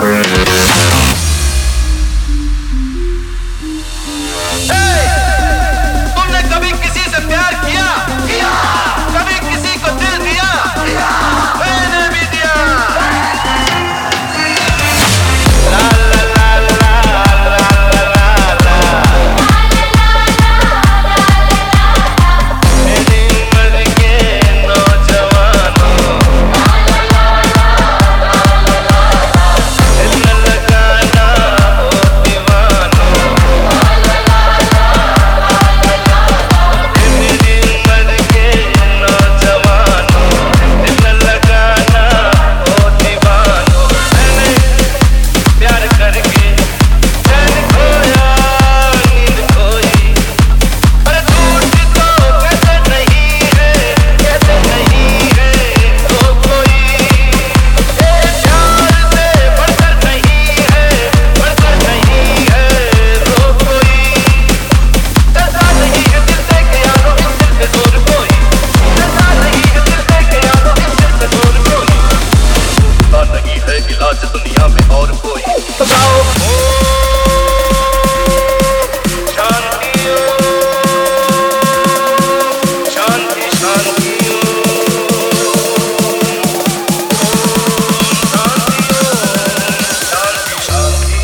तुमने कभी किसी से प्यार किया? कभी किसी को दिल दिया? मैंने भी दिया। ला ला ला ला ला ला ला मेरी उम्र के नौजवानों, दिल लगाना हो दीवानों। मेरी उम्र के नौजवानों, दिल लगाना हो दीवानों। मैंने प्यार करके चैन खोया, नींद खोई, पर टूटी तो कहते नहीं है, कहते नहीं है तो कोई। प्यार से बढ़कर नहीं है, बढ़कर नहीं है तो कोई। ऐसा नहीं है दिल से कि यारो इस दिल से दूर कोई, ऐसा नहीं है दिल से कि यारो इस दिल से दूर कोई। ऐसा नहीं है इलाज दुनिया में और कोई। बताओ शांति शांति शांति शांति शांति।